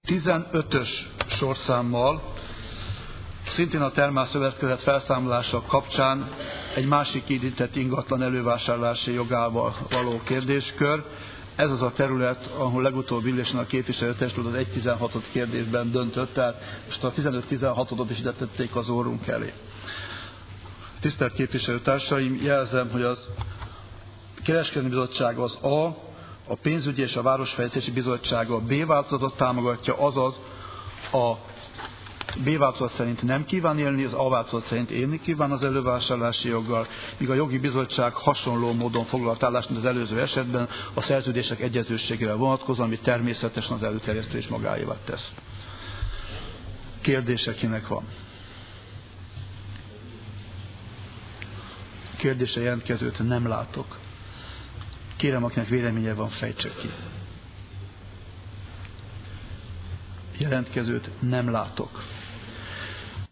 15-ös sorszámmal, szintén a termálszövetkezet felszámolása kapcsán egy másik érintett ingatlan elővásárlási jogával való kérdéskör. Ez az a terület, ahol legutóbb ülésen a képviselőtestület az 1.16. kérdésben döntött, tehát most a 15.16-ot is ide tették az órunk elé. Tisztelt képviselőtársaim, jelzem, hogy az Kereskedelmi Bizottság az a Pénzügyi és a Városfejlesztési Bizottság a B változatot támogatja, azaz a B változat szerint nem kíván élni, az A változat szerint élni kíván az elővásárlási joggal, míg a Jogi Bizottság hasonló módon foglalt állást, mint az előző esetben, a szerződések egyezőségére vonatkozóan, ami természetesen az előterjesztés magáévá tesz. Kérdése kinek van? Kérdése jelentkezőt nem látok. Kérem, akinek véleménye van, fejtse ki. Jelentkezőt nem látok.